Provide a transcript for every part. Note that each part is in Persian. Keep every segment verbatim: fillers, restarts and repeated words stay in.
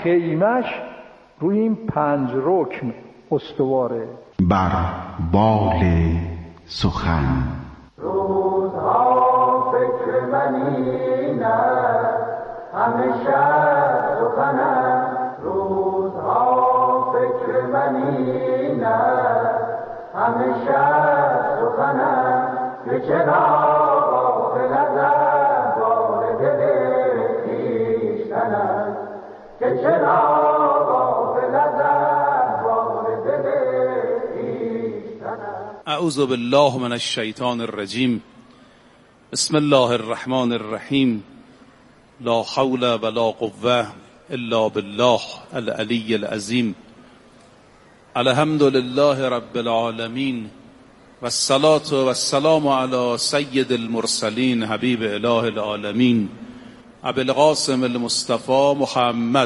خیمش روی این پنج رکن استواره. بر بال سخن روزها فکر منی نه همیشه سخنم، روزها فکر منی نه همیشه سخنم، که چرا غافل ازم بار دل خویشتنم، که چرا غافل ازم بار دل خویشتنم. اعوذ بالله من الشیطان الرجیم. بسم الله الرحمن الرحیم. لا حول ولا قوة الا بالله العلی العظیم. الحمد لله رب العالمین و الصلاة و السلام علی سید المرسلین حبیب اله العالمین ابی القاسم المصطفى محمد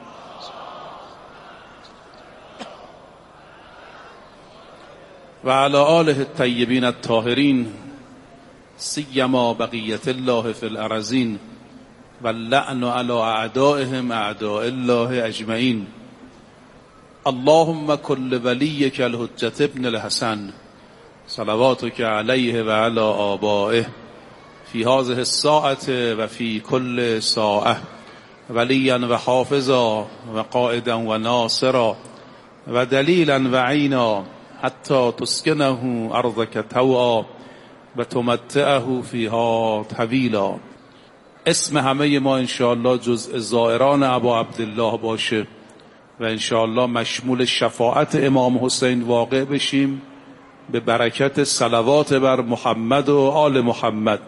و علی آله الطیبین الطاهرین سیما بقیت الله فی الارضین و اللعن علی اعدائهم اعداء الله اجمعین. اللهم کل ولیک الحجة ابن الحسن صلواتک علیه و علی آبائه فی هذه الساعة و فی کل ساعة ولیا و حافظا و قائدا و ناصرا و دلیلا و عینا حتی تسکنه ارضک طوعا و تمتعه فیها طویلا. اسم همه ما انشاءالله جزء زائران ابا عبدالله باشه و انشاءالله مشمول شفاعت امام حسین واقع بشیم به برکت صلوات بر محمد و آل محمد.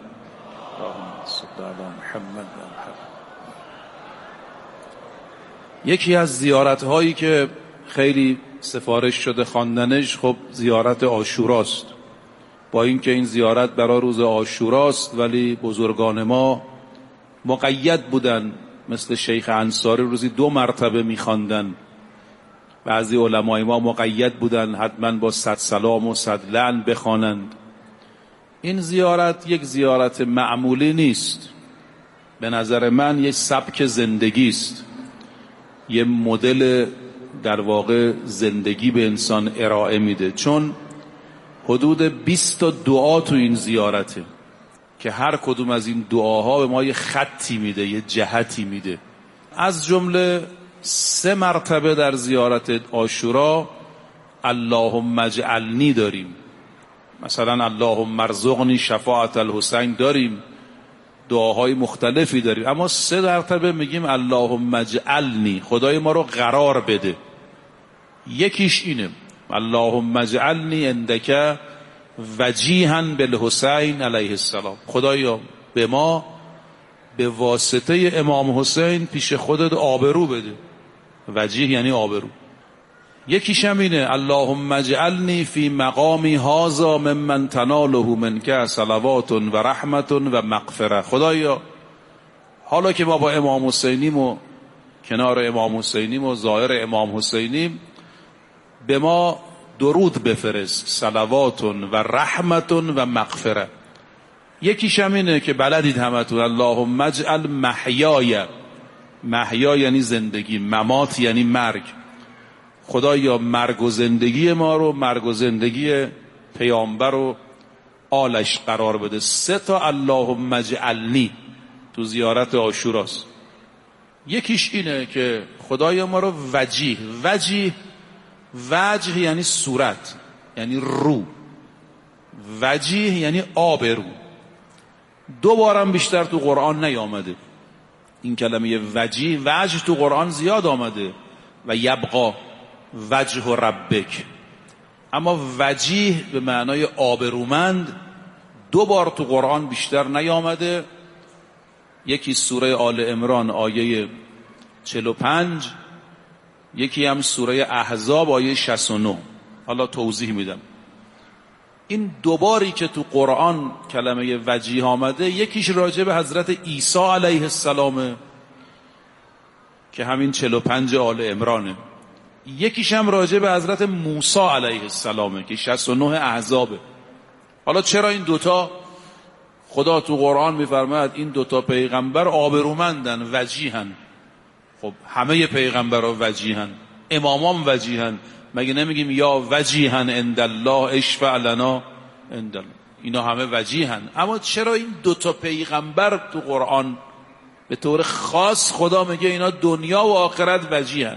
یکی از زیارت هایی که خیلی سفارش شده خواندنش خب زیارت عاشوراست. با اینکه این زیارت برای روز عاشوراست ولی بزرگان ما مقید بودن، مثل شیخ انصاری روزی دو مرتبه میخواندن. بعضی علمای ما مقید بودن حتما با صد سلام و صد لعن بخوانند. این زیارت یک زیارت معمولی نیست، به نظر من یک سبک زندگی است، یه مدل در واقع زندگی به انسان ارائه میده، چون حدود بیست تا دعا تو این زیارته که هر کدوم از این دعاها به ما یه خطی میده، یه جهتی میده. از جمله سه مرتبه در زیارت عاشورا اللهم اجعلنی داریم، مثلا اللهم ارزقنی شفاعت الحسین داریم، دعاهای مختلفی داریم، اما سه مرتبه میگیم اللهم اجعلنی، خدای ما رو قرار بده. یکیش اینه اللهم اجعلنی عندک وجیها بالحسین علیه السلام، خدایا به ما به واسطه امام حسین پیش خودت آبرو بده. وجیه یعنی آبرو. یکیش هم اینه اللهم اجعلنی فی مقامی هذا ممن تناله منک صلوات و رحمت و مغفره، خدایا حالا که ما با امام حسینیم و کنار امام حسینیم و ظاهر امام حسینیم، به ما درود بفرست، صلوات و رحمت و مغفره. یکیش هم اینه که بلدید همتون اللهم اجعل محیای، محیا یعنی زندگی، ممات یعنی مرگ، خدایا مرگ و زندگی ما رو مرگ و زندگی پیامبر و آلش قرار بده. سه تا اللهم اجعلنی تو زیارت عاشوراست. یکیش اینه که خدایا ما رو وجیه، وجیه وجه یعنی صورت، یعنی رو، وجیه یعنی آبرو. دو بارم بیشتر تو قرآن نیامده این کلمه وجیه. وجه تو قرآن زیاد آمده و یبقا وجه ربک، اما وجیه به معنای آبرومند دو بار تو قرآن بیشتر نیامده. یکی سوره آل عمران آیه چهل و پنج، یکی هم سوره احزاب آیه شصت و نه. حالا توضیح میدم. این دوباری که تو قرآن کلمه وجیه آمده، یکیش راجع به حضرت عیسی علیه السلام که همین چهل و پنج آل عمرانه، یکیش هم راجع به حضرت موسی علیه السلامه که شصت و نه احزابه. حالا چرا این دوتا خدا تو قرآن میفرماید این دوتا پیغمبر آبرومندن، وجیهن؟ خب همه پیغمبرها وجیهن، امامان وجیهن، مگه نمیگیم یا وجیهن عند الله اشفع لنا عند الله؟ اینا همه وجیهن. اما چرا این دوتا پیغمبر تو قرآن به طور خاص خدا میگه اینا دنیا و آخرت وجیهن؟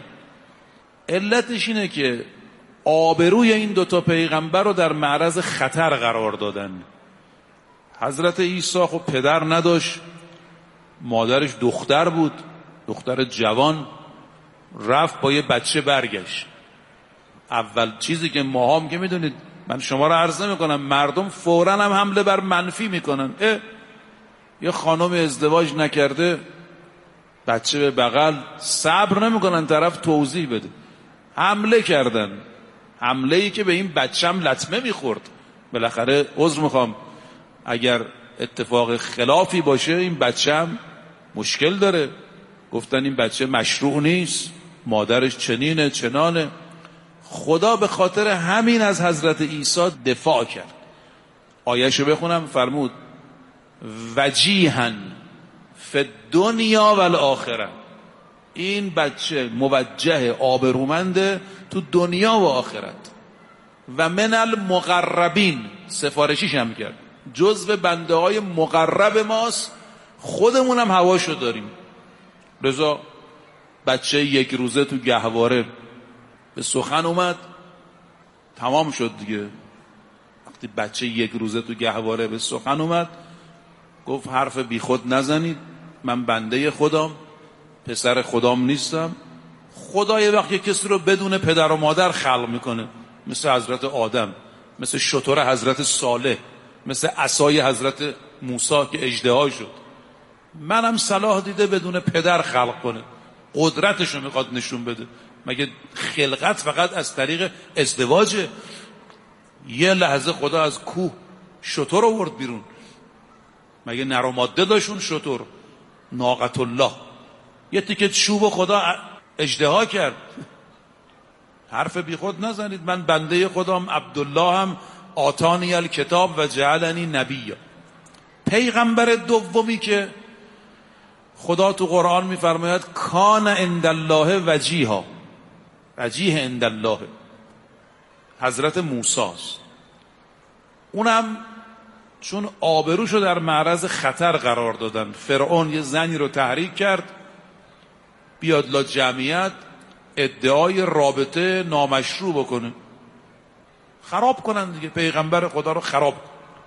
علتش اینه که آبروی این دوتا پیغمبر رو در معرض خطر قرار دادن. حضرت عیسی خب پدر نداشت، مادرش دختر بود، دختر جوان، رفت با یه بچه برگشت. اول چیزی که ما هم که میدونید، من شما رو عرض نمیکنم، مردم فوراً هم حمله بر منفی میکنن. اه یه خانم ازدواج نکرده، بچه به بغل، صبر نمیکنن طرف توضیح بده، حمله کردن. حمله ای که به این بچه هم لطمه میخورد. بالاخره عذر میخوام اگر اتفاق خلافی باشه، این بچه هم مشکل داره. گفتن این بچه مشروع نیست، مادرش چنینه چنانه. خدا به خاطر همین از حضرت عیسی دفاع کرد. آیه‌شو بخونم، فرمود وجیهن فی الدنیا و الاخره. این بچه موجه، آبرومنده تو دنیا و آخرت. و من المقربین، سفارشیش هم کرد، جزو بنده های مقرب ماست، خودمونم هواشو داریم. رضا بچه یک روزه تو گهواره به سخن اومد، تمام شد دیگه. وقتی بچه یک روزه تو گهواره به سخن اومد، گفت حرف بی خود نزنید، من بنده خدام، پسر خدام نیستم. خدا یه وقت کسی رو بدون پدر و مادر خلق میکنه، مثل حضرت آدم، مثل شتر حضرت صالح، مثل عصای حضرت موسی که اژدها شد. منم صلاح دیده بدون پدر خلق کنه، قدرتشو میخواد نشون بده. مگه خلقت فقط از طریق ازدواجه؟ یه لحظه خدا از کوه شتر آورد بیرون، مگه نر و ماده داشون شتر؟ ناقة الله، یه تیکه چوب خدا اژدها کرد. حرف بی خود نزنید، من بنده خدام، عبدالله هم آتانی الکتاب و جعلنی نبیا. پیغمبر دومی که خدا تو قرآن میفرماید کان عند الله وجیها، وجیه عند الله، حضرت موسی است. اونم چون آبروشو در معرض خطر قرار دادن، فرعون یه زنی رو تحریک کرد بیاد لا جمعیت ادعای رابطه نامشروع بکنه، خراب کنن دیگه، پیغمبر خدا رو خراب.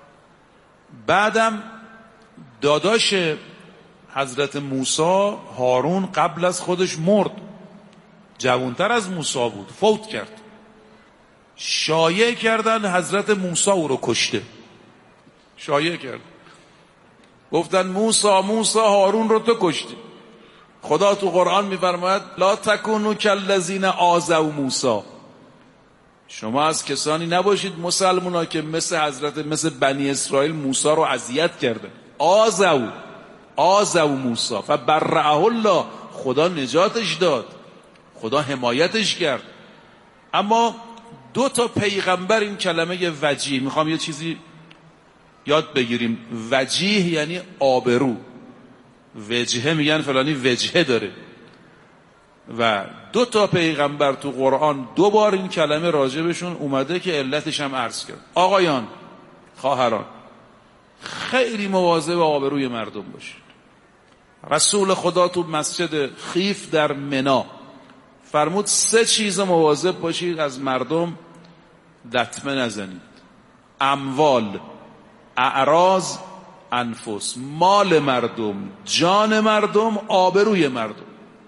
بعدم داداش حضرت موسی هارون قبل از خودش مرد، جوانتر از موسی بود، فوت کرد. شایعه کردن حضرت موسی او رو کشته، شایعه کرد، گفتن موسی موسی هارون رو تو کشتی. خدا تو قرآن میفرماید لا تکونوا کالذین آذوا موسی، شما از کسانی نباشید مسلمونا که مثل حضرت مثل بنی اسرائیل موسی رو اذیت کردن. آذوا آذوا موسی فبرأه الله، خدا نجاتش داد، خدا حمایتش کرد. اما دو تا پیغمبر این کلمه وجیه، میخوام یه چیزی یاد بگیریم. وجیه یعنی آبرو، وجهه میگن فلانی وجهه داره. و دو تا پیغمبر تو قرآن دو بار این کلمه راجبشون اومده که علتش هم عرض کرد. آقایان، خواهران، خیلی مواظب آبروی مردم باشید. رسول خدا تو مسجد خیف در منا فرمود سه چیز مواظب باشید از مردم لطمه نزنید: اموال، اعراض، انفس. مال مردم، جان مردم، آبروی مردم.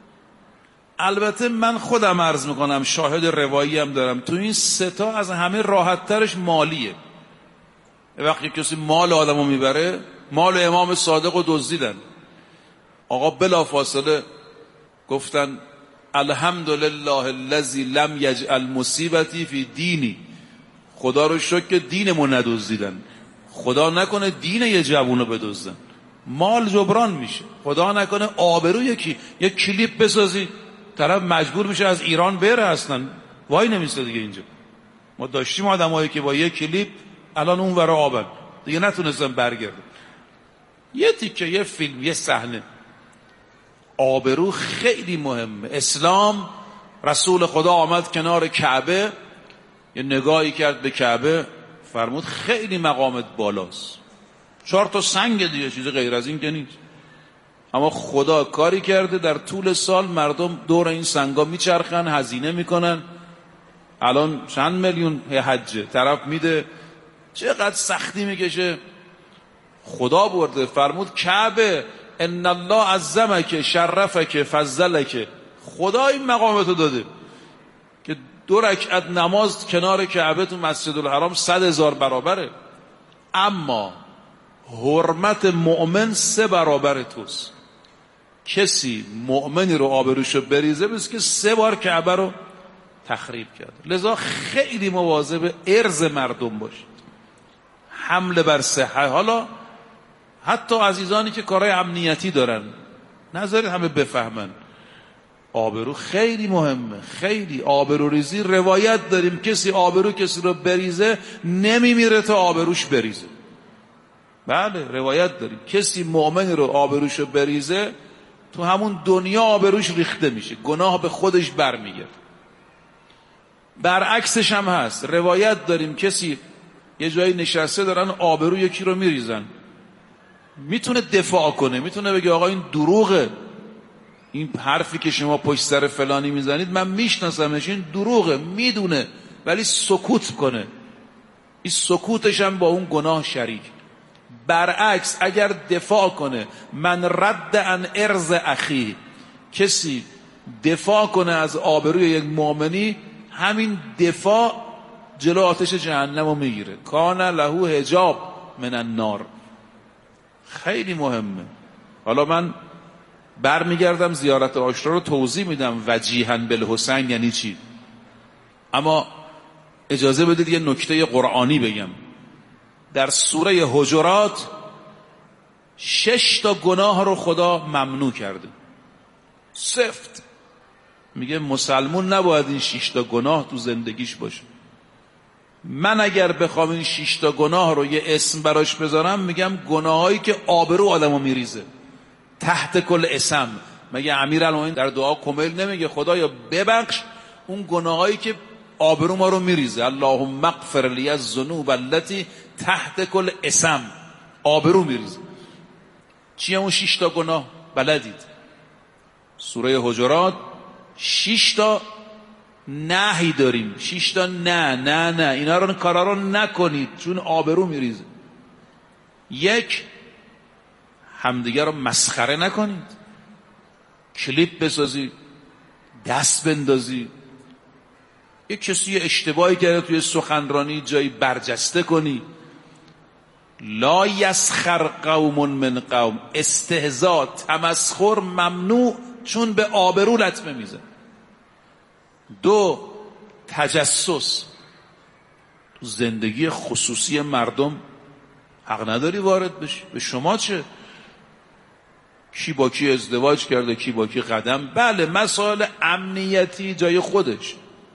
البته من خودم عرض میکنم، شاهد روایی هم دارم، تو این سه تا از همه راحت ترش مالیه. وقتی کسی مال آدمو میبره، مال امام صادق رو دزدیدن، آقا بلا فاصله گفتن الحمدلله الذی لم یجعل مصیبتی فی دینی، خدا رو شکر که دینمو ندزدیدن، خدا نکنه دین یه جوونو بدزدن. مال جبران میشه، خدا نکنه آبرو یکی یک کلیپ بسازی طرف مجبور میشه از ایران بره، اصلا وای نمیسته دیگه. اینجا ما داشتیم آدمایی که با یک کلیپ الان اون ور آبن دیگه نتونستن برگردن. یه تیکه، یه فیلم، یه صحنه. آبرو خیلی مهمه. اسلام، رسول خدا آمد کنار کعبه، یه نگاهی کرد به کعبه، فرمود خیلی مقامت بالاست، چهار تا سنگ دیگه، چیز غیر از این که نیست. اما خدا کاری کرده در طول سال مردم دور این سنگا میچرخن، هزینه میکنن. الان چند میلیون حجه طرف میده، چقدر سختی میکشه. خدا برده فرمود کعبه ان الله عظمک شرفک فضلک، خدا این مقامتو داده که دو رکعت نماز کنار کعبه تو مسجد الحرام صد هزار برابره. اما حرمت مؤمن سه برابر توست. کسی مؤمنی رو آبروشو بریزه بس که سه بار کعبه رو تخریب کرد. لذا خیلی مواظب ارز مردم باشید، حمله بر صحه. حالا حتی عزیزانی که کارهای امنیتی دارن، نذارید همه بفهمن آبرو خیلی مهمه. خیلی آبرو ریزی، روایت داریم کسی آبرو کسی رو بریزه نمیمیره تا آبروش بریزه. بله روایت داریم کسی مؤمن رو آبروش بریزه تو همون دنیا آبروش ریخته میشه، گناه به خودش برمیگرده. برعکسش هم هست، روایت داریم کسی یه جایی نشسته دارن آبرو یکی رو میریزن، میتونه دفاع کنه، میتونه بگه آقا این دروغه، این حرفی که شما پشت سر فلانی میزنید من میشناسمش، این دروغه، میدونه، ولی سکوت کنه. این سکوتش هم با اون گناه شریک. برعکس اگر دفاع کنه، من رد عن ارز اخی، کسی دفاع کنه از آبروی یک مؤمنی، همین دفاع جلو آتش جهنم رو میگیره. کان له حجاب من النار. خیلی مهمه. حالا من برمیگردم زیارت عاشورا رو توضیح میدم وجیها بالحسین یعنی چی. اما اجازه بدید یه نکته قرآنی بگم. در سوره حجرات شش تا گناه رو خدا ممنوع کرده، سفت. میگه مسلمون نباید این شش تا گناه تو زندگیش باشه. من اگر بخوام این شش تا گناه رو یه اسم براش بذارم، میگم گناهایی که آبرو آدمو میریزه، تحت کل اسم. مگه امیرالمومنین در دعا کمیل نمیگه خدایا ببخش اون گناهایی که آبرو ما رو میریزه، اللهم اغفر لی الذنوب التي تحت کل اسم، آبرو میریزه. چیه اون شش تا گناه؟ بلدید سوره حجرات شش تا نهی داریم، شش تا نه نه نه اینا رو کارا رو نکنید چون آبرو میریزه. یک، همدیگه رو مسخره نکنید، کلیپ بسازی، دست بندازی، یک کسی اشتباهی کرده توی سخنرانی جایی برجسته کنی. لا یسخر قوم من قوم، استهزاء تمسخر ممنوع چون به آبرو لطمه میزن. دو، تجسس. تو زندگی خصوصی مردم حق نداری وارد بشی. به شما چه؟ کی با کی ازدواج کرده، کی با کی قدم. بله مسائل امنیتی جای خودش،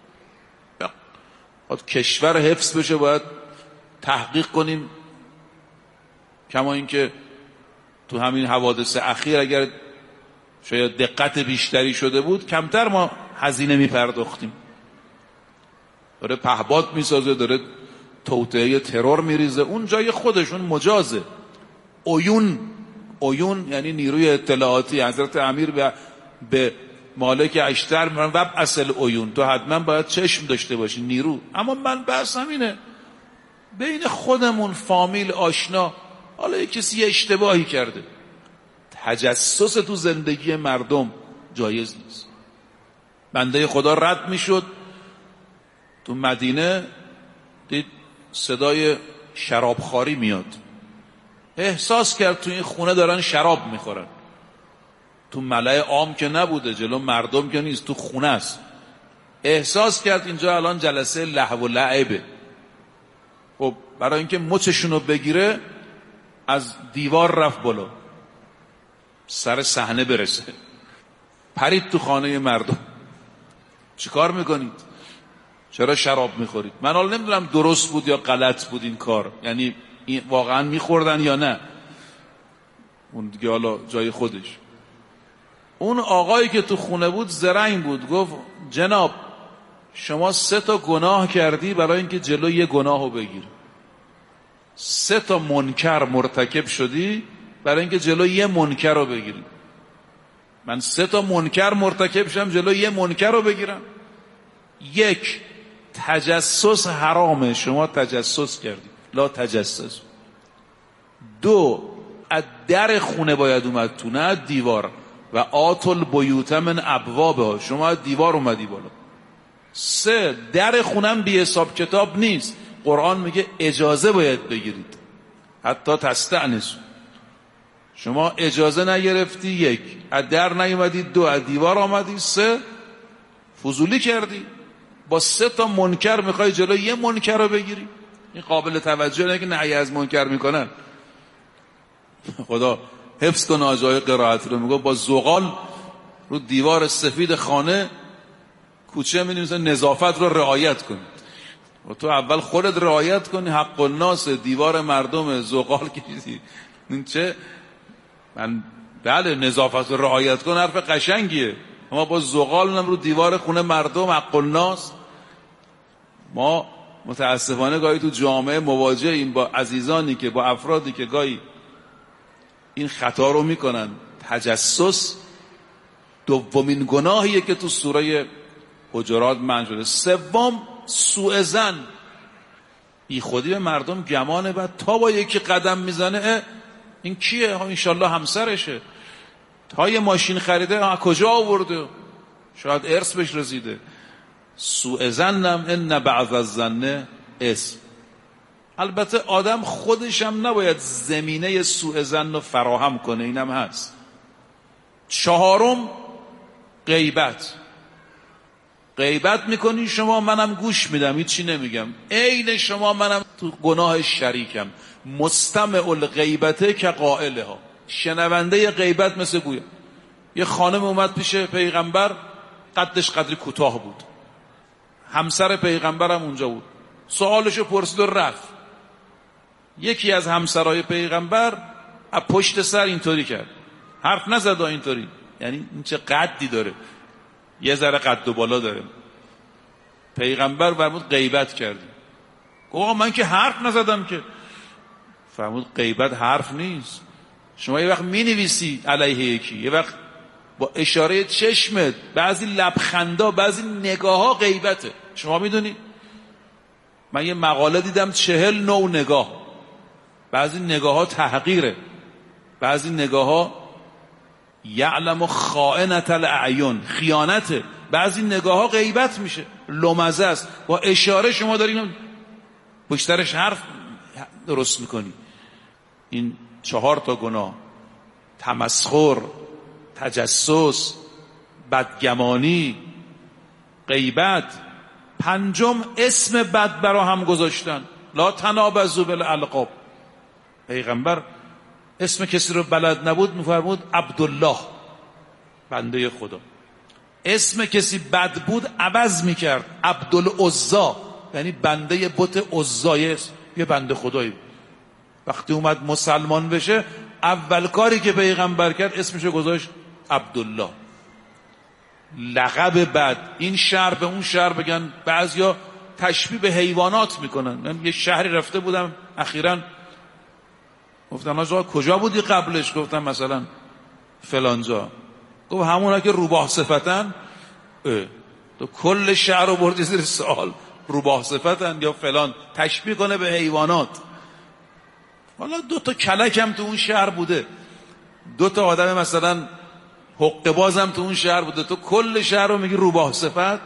باید کشور حفظ بشه، باید تحقیق کنیم. کما اینکه تو همین حوادث اخیر اگر شاید دقت بیشتری شده بود کمتر ما هزینه میپرداختیم. داره پهپاد میسازه، داره توطئه ترور میریزه، اون جای خودشون مجازه. عیون، عیون یعنی نیروی اطلاعاتی. حضرت امیر به, به مالک اشتر میگن وب اصل عیون، تو حتما باید چشم داشته باشی، نیرو. اما من بحث همینه، بین خودمون فامیل آشنا، حالا یک کسی یه اشتباهی کرده، تجسس تو زندگی مردم جایز نیست. بنده خدا رد میشد تو مدینه، دید صدای شرابخواری میاد، احساس کرد تو این خونه دارن شراب میخورن. تو ملأ عام که نبوده، جلو مردم که نیست، تو خونه است. احساس کرد اینجا الان جلسه لهو و لعبه. خب برای اینکه مچشونو بگیره از دیوار رفت بالا سر صحنه برسه، پرید تو خانه مردم. چیکار میکنید؟ چرا شراب میخورید؟ من حالا نمیدونم درست بود یا غلط بود این کار، یعنی این واقعا میخوردن یا نه، اون دیگه حالا جای خودش. اون آقایی که تو خونه بود زرنگ بود، گفت جناب شما سه تا گناه کردی برای اینکه جلو یه گناه رو بگیری، سه تا منکر مرتکب شدی برای اینکه جلو یه منکر رو بگیری. من سه تا منکر مرتکب شدم جلو یه منکر رو بگیرم. یک، تجسس حرامه، شما تجسس کردی، لا تجسس. دو، از در خونه باید اومد تو، نه دیوار. و آتل بیوت من ابوابها، شما از دیوار اومدی بالا. سه، در خونم بی حساب کتاب نیست، قرآن میگه اجازه باید بگیرید حتی تستأنسوا. شما اجازه نگرفتی، یک، از در نیومدی، دو، از دیوار آمدی، سه، فضولی کردی. با سه تا منکر میخوای جلو یه منکر رو بگیری. این قابل توجه نه که نهی از منکر میکنن. خدا حفظ کنه آجای قرائت رو، میگه با زغال رو دیوار سفید خانه کوچه می‌نویسن نظافت رو رعایت کنید. و تو اول خودت رعایت کنی، حق الناس، دیوار مردم، زغال کشیدی. این چه؟ من بله نظافت رو رعایت کن حرف قشنگیه، اما با زغال هم رو دیوار خونه مردم، حق الناس. ما متاسفانه گاهی تو جامعه مواجه این با عزیزانی که با افرادی که گاهی این خطا رو میکنن. تجسس دومین گناهیه که تو سوره حجرات منع شده. سوم، سوء ظن، بی خودی به مردم گمانه. بعد تا با یکی قدم میزنه این کیه؟ انشالله همسرشه. تا یه ماشین خریده کجا آورده؟ شاید ارث بهش رسیده. سوء ظنم ان بعض الظن اسم. البته آدم خودش هم نباید زمینه سوء ظن رو فراهم کنه، اینم هست. چهارم، غیبت. غیبت میکنی شما، منم گوش میدم هیچی نمیگم، عین شما منم تو گناه شریکم. مستمع الغیبته که قائلها، شنونده غیبت مثل گویا. یه خانم اومد پیش پیغمبر، قدش قدری کوتاه بود، همسر پیغمبرم اونجا بود، سوالشو پرسید و رفت. یکی از همسرای پیغمبر از پشت سر اینطوری کرد، حرف نزد اینطوری، یعنی این چه قدی داره، یه ذره قد و بالا داره. پیغمبر فرمود غیبت کردی. گفت من که حرف نزدم که. فرمود غیبت حرف نیست. شما یه وقت می نویسی علیه یکی، یه وقت با اشاره چشمت، بعضی لبخندا، بعضی نگاه ها غیبته. شما میدونی من یه مقاله دیدم چهل نوع نگاه. بعضی نگاه ها تحقیره، بعضی نگاه ها یعلم خائنة الاعین، خیانته. بعضی نگاه ها غیبت میشه، لمزه است، با اشاره شما دارین پشترش حرف درست میکنی. این چهار تا گناه: تمسخر، تجسس، بدگمانی، غیبت. پنجم، اسم بد برا هم گذاشتن. لا تنابزوا بالالقاب. پیغمبر اسم کسی رو بلد نبود میفرمود عبدالله، بنده خدا. اسم کسی بد بود عوض میکرد، عبدالعزا، یعنی بنده بت عزا، یه بنده خدایی. وقتی اومد مسلمان بشه، اول کاری که پیغمبر کرد اسمشو گذاشت عبدالله. لقب بد، این شهر به اون شهر بگن. بعضیا تشبیه به حیوانات میکنن. من یه شهری رفته بودم اخیراً، گفتم آقا کجا بودی قبلش؟ گفتم مثلا فلانجا. گفت همونا که روباه صفتن. تو کل شهر رو بردی زیر سوال، روباه صفتن یا فلان، تشبیه کنه به حیوانات. حالا دو تا کلک هم تو اون شهر بوده، دو تا آدم مثلا حقه بازم تو اون شهر بوده، تو کل شهر رو میگی روباه صفت.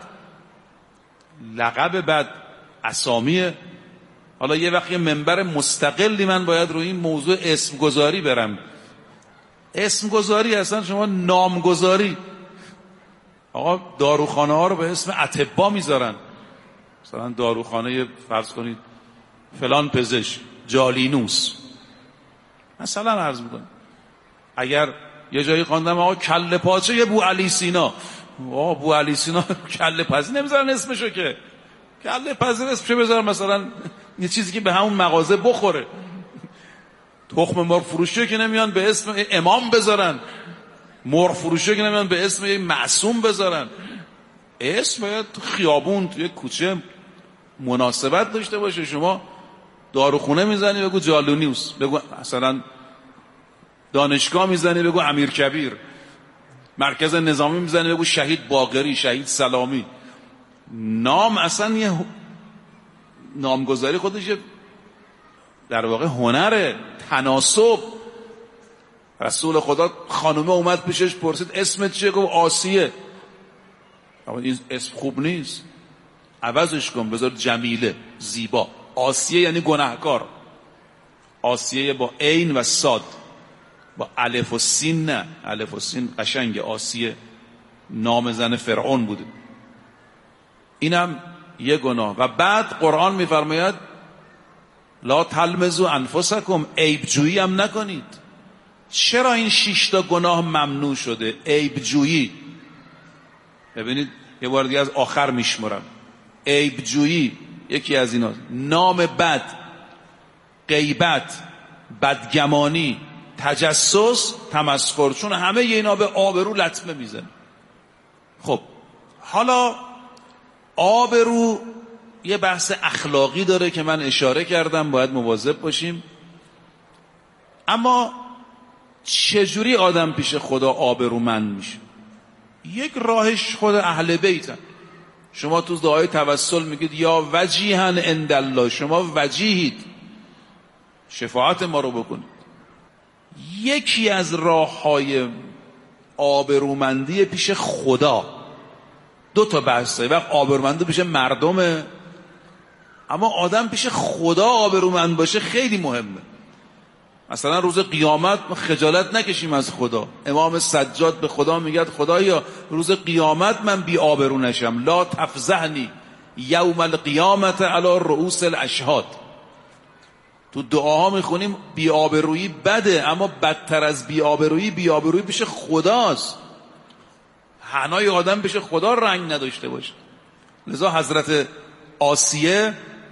لقب بد اسامیه. حالا یه وقت یه منبر مستقلی من باید روی این موضوع اسم گذاری برم. اسم گذاری اصلا شما نام گذاری. آقا داروخانه ها رو به اسم اطبا میذارن. مثلا داروخانه فرض کنید فلان پزشک جالینوس مثلا عرض میکنم. اگر یه جایی خواندم آقا کله پاچه یه بو علی سینا، آقا بو علی سینا کله پزی نمیذارن اسمشو، که کله پزی اسمشو بذار مثلا یه چیزی که به همون مغازه بخوره. تخم مرغ فروشی که نمیان به اسم امام بذارن، مرغ فروشه که نمیدونن به اسم یک معصوم بذارن. اسم باید تو خیابون تو یک کوچه مناسبت داشته باشه. شما داروخونه میزنی بگو جالونیوس، بگو مثلا دانشگاه میزنی بگو امیر کبیر، مرکز نظامی میزنی بگو شهید باقری، شهید سلامی. نام اصلا یه نامگذاری خودش در واقع هنره، تناسب. رسول خدا خانومه اومد پیشش پرسید اسمت چیه؟ گفت آسیه. اما این اسم خوب نیست، عوضش کن بذار جمیله، زیبا. آسیه یعنی گناهکار. آسیه با عین و صاد، با الف و سین نه. الف و سین قشنگه. آسیه نام زن فرعون بوده. اینم یه گناه. و بعد قرآن میفرماید لا تلمزوا انفسکم، عیب جویی هم نکنید. چرا این شش تا گناه ممنوع شده؟ عیب جویی. ببینید یه بار دیگه از آخر میشمرم. عیب جویی یکی از اینا، نام بد، غیبت، بدگمانی، تجسس، تمسخر، چون همه اینا به آبرو لطمه میزنه. خب حالا آبرو یه بحث اخلاقی داره که من اشاره کردم، باید مواظب باشیم. اما چجوری آدم پیش خدا آبرومند میشه؟ یک راهش خود اهل بیتن. شما تو دعای توسل میگید یا وجیها عند الله، شما وجیهید، شفاعت ما رو بکنید. یکی از راههای آبرومندی پیش خدا، دو تا بحثه. وقت آبرومندی پیش مردمه، اما آدم پیش خدا آبرومند باشه خیلی مهمه. مثلا روز قیامت ما خجالت نکشیم از خدا. امام سجاد به خدا میگه خدایا روز قیامت من بی آبرو نشم، لا تفضحنی یوم القیامت علی رؤوس الاشهاد. تو دعاها میخونیم بی آبرویی بده، اما بدتر از بی آبرویی بی آبرویی پیش خداست. حنای آدم پیش خدا رنگ نداشته باشه. لذا حضرت آسیه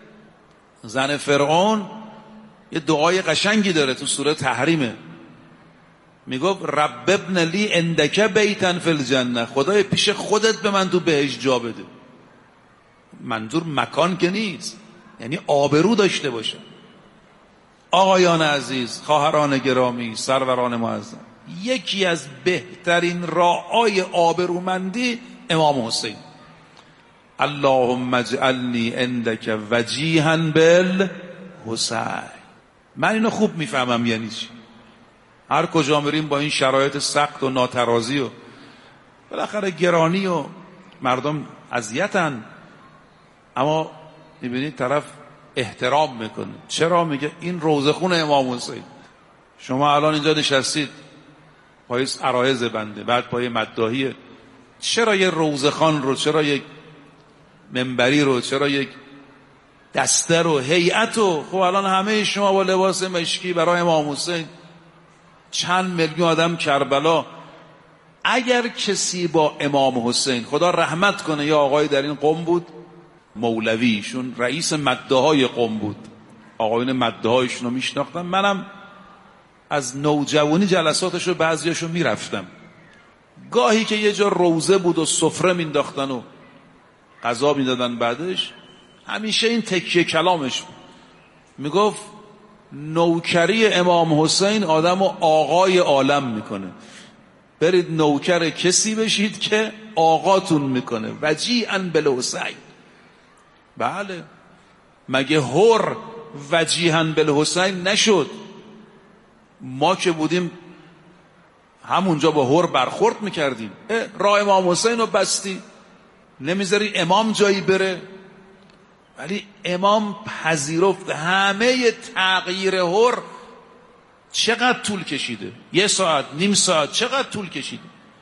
زن فرعون یه دعای قشنگی داره تو سوره تحریمه. میگفت رب ابن لی عندک بیتن فی الجنه، خدای پیش خودت به من تو بهشت جا بده. منظور مکان که نیست، یعنی آبرو داشته باشه. آقایان عزیز، خواهران گرامی، سروران معظم، یکی از بهترین راه‌های آبرومندی امام حسین. اللهم اجعلنی عندک وجیها بالحسین. من اینو خوب میفهمم یعنی چی. هر کجا میریم با این شرایط سخت و ناترازی و بالاخره گرانی و مردم اذیتن، اما میبینید طرف احترام میکنه. چرا؟ میگه این روزه خون امام حسین. شما الان اینجا نشستید پای عرایض بنده، بعد پای مداحیه. چرا یه روزه خان رو، چرا یک منبری رو، چرا یک دسته رو، هیئت رو؟ خب الان همه شما با لباس مشکی برای امام حسین، چند میلیون آدم کربلا. اگر کسی با امام حسین، خدا رحمت کنه، یا آقای در این قوم بود مولویشون رئیس مداحای قوم بود، آقایون مداحایشون رو میشناختم. منم از نوجوانی جلساتشو بعضیاشو میرفتم. گاهی که یه جا روزه بود و سفره مینداختن و غذا میدادن، بعدش همیشه این تکیه کلامش بود. میگفت نوکری امام حسین آدم و آقای عالم میکنه. برید نوکر کسی بشید که آقاتون میکنه. وجیها بالحسین. بله، مگه هر وجیها بالحسین نشد؟ ما که بودیم همونجا با هر برخورد میکردیم. راه امام حسین رو بستی، نمیذاری امام جایی بره. ولی امام پذیرفت. همه تغییر هر چقدر طول کشیده؟ یه ساعت، نیم ساعت، چقدر طول کشیده؟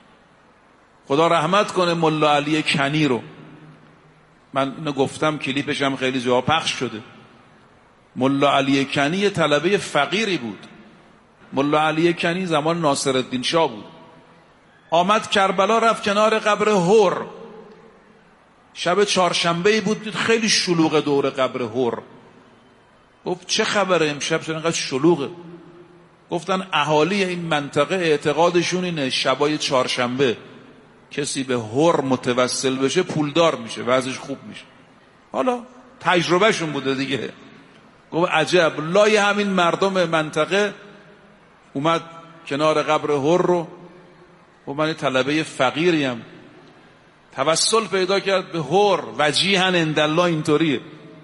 خدا رحمت کنه ملا علی کنی رو. من اینو گفتم، کلیپش هم خیلی جا پخش شده. ملا علی کنی یه طلبه فقیری بود. ملا علی کنی زمان ناصرالدین شاه بود. آمد کربلا، رفت کنار قبر هر. شب چهارشنبه بود، خیلی شلوغ دور قبر هر. گفت چه خبره امشب چرا اینقدر شلوغه؟ گفتن اهالی این منطقه اعتقادشون اینه شبای چهارشنبه کسی به هر متوسل بشه پولدار میشه، وضعش خوب میشه. حالا تجربهشون بوده دیگه. گفت عجب، لای همین مردم منطقه اومد کنار قبر هر رو، و من طلبه فقیریم، توسل پیدا کرد به هر، وجیها عند الله. اینطوریه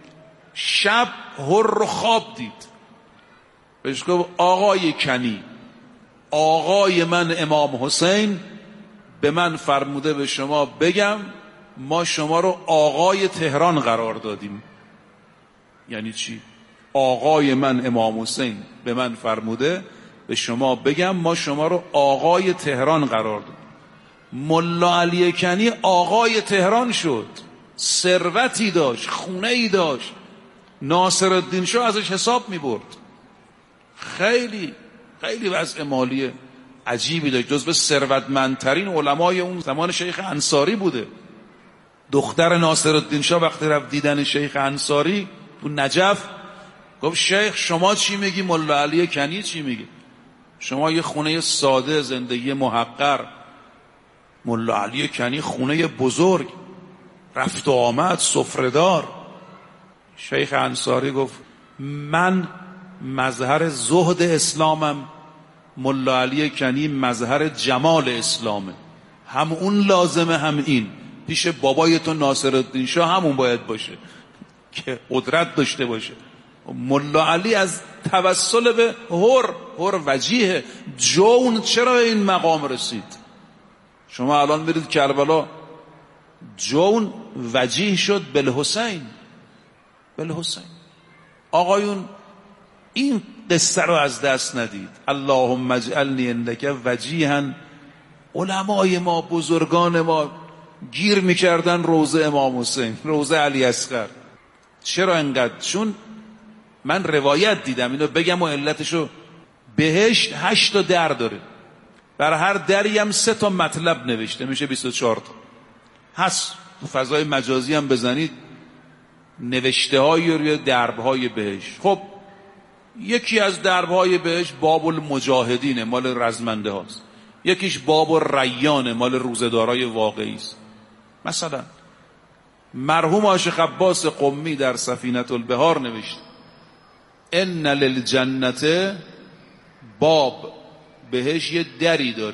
شب هر رو خواب دید، بهش گفت آقای کنی، آقای من امام حسین به من فرموده به شما بگم ما شما رو آقای تهران قرار دادیم. یعنی چی؟ آقای من امام حسین به من فرموده به شما بگم ما شما رو آقای تهران قرار دادیم. ملا علی کنی آقای تهران شد، ثروتی داشت، خونه ای داشت، ناصرالدین شاه ازش حساب می برد. خیلی خیلی وضع مالی عجیبی داشت، جزو ثروتمندترین علمای اون زمان شیخ انصاری بوده. دختر ناصرالدین شاه وقتی رفت دیدن شیخ انصاری تو نجف گفت شیخ شما چی میگی، ملا علی کنی چی میگی؟ شما یه خونه ساده، زندگی محقر، ملا علی کنی خونه بزرگ، رفت و آمد، سفره‌دار. شیخ انصاری گفت من مظهر زهد اسلامم، ملا علی کنی مظهر جمال اسلامه. هم اون لازمه هم این. پیش بابای تو ناصرالدین شاه همون باید باشه که قدرت داشته باشه. ملا علی از توسل به هر، هر وجیه، جون چرا این مقام رسید؟ شما الان برید کربلا، جون وجیه شد بالحسین، بالحسین. آقایون این قصه رو از دست ندید. اللهم اجعلنی عندک وجیها. علمای ما، بزرگان ما گیر میکردن روضه امام حسین، روضه علی اصغر. چرا انقدر؟ چون من روایت دیدم، اینو بگم و علتشو، بهشت هشت تا در داره، بر هر دری هم سه تا مطلب نوشته، میشه بیست و چهار تا. هست تو فضای مجازی هم بزنید نوشته های روی درب های بهشت. خب یکی از درب های بهشت باب المجاهدینه، مال رزمنده هاست. یکیش باب الریان، مال روزدارای واقعی است. مثلا مرحوم عاشق عباس قمی در سفینة البحار نوشت ان للجنت باب، بهش یه دری داره،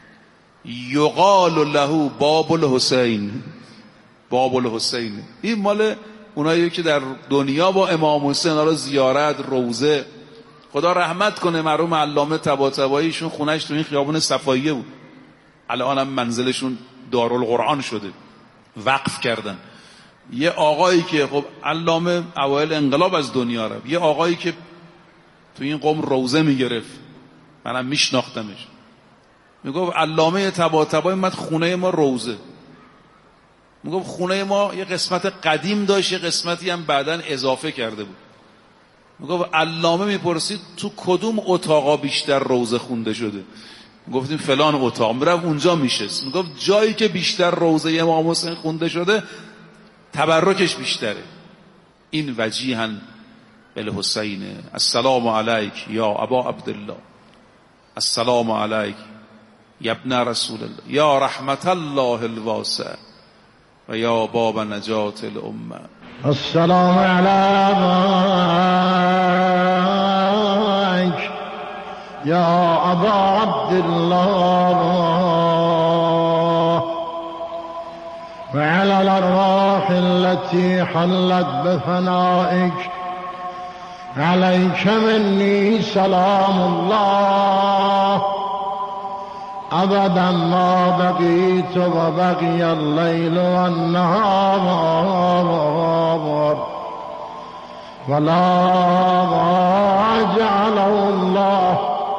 یقال له باب الحسین، باب الحسین. این مال اونایی که در دنیا با امام حسین را زیارت، روزه. خدا رحمت کنه مرحوم علامه طباطباییشون خونش تو این خیابون صفاییه بود، الان هم منزلشون دارالقرآن شده، وقف کردن. یه آقایی که خب علامه اوایل انقلاب از دنیا رفت، یه آقایی که تو این قوم روزه میگرفت، منم میشناختمش، میگفت علامه طباطبایی اومد خونه ما روزه. میگفت خونه ما یه قسمت قدیم داشت، یه قسمتی هم بعداً اضافه کرده بود. میگفت علامه میپرسید تو کدوم اتاقا بیشتر روزه خونده شده؟ میگفتیم فلان اتاق. میرفت اونجا میشست، میگفت جایی که بیشتر روزه امام حسین خونده شده تبرکش بیشتره. این وجیها بالحسین. السلام علیک یا ابا عبدالله، السلام علیک یا ابن رسول الله، یا رحمت الله الواسع و یا باب نجات الامه. السلام علیک یا ابا عبدالله و علی الارواح التي حلت بفنائك عليك مني سلام الله ابدا ما بقيت وبقي الليل والنهار ولا جعله الله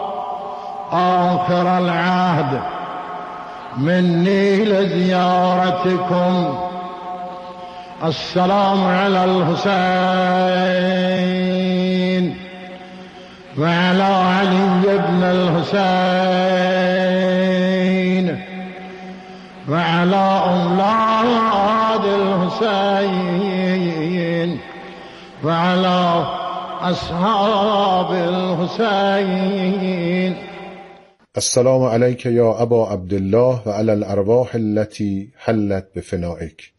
آخر العهد مني لزيارتكم. السلام على الحسين وعلى علي بن الحسين وعلى أولاد الحسين وعلى أصحاب الحسين. السلام عليك يا أبا عبد الله وعلى الأرواح التي حلت بفنائك.